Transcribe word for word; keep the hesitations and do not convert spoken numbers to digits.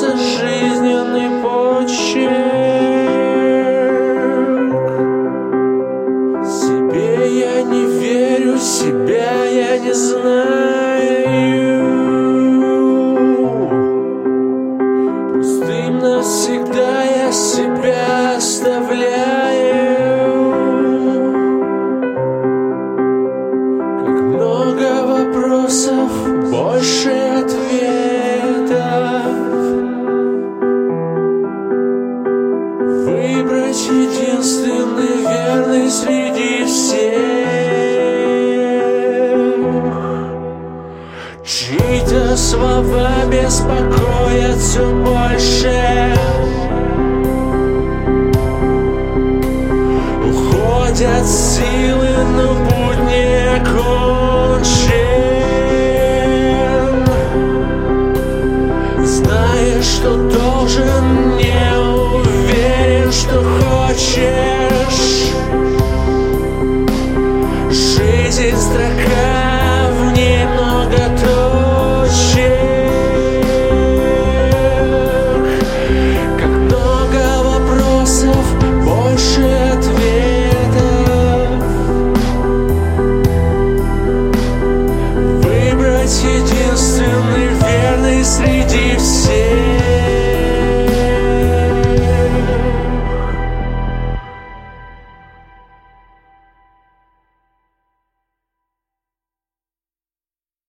остался жизненный почерк. Себе я не верю, себя я не знаю. Пустым навсегда я себя оставляю. Как много вопросов, больше ответов. Выбрать единственный верный среди всех. Чьи-то слова беспокоят все больше. Уходят силы, но путь не окончен. Знаешь, что должен, не уверен, что хочешь.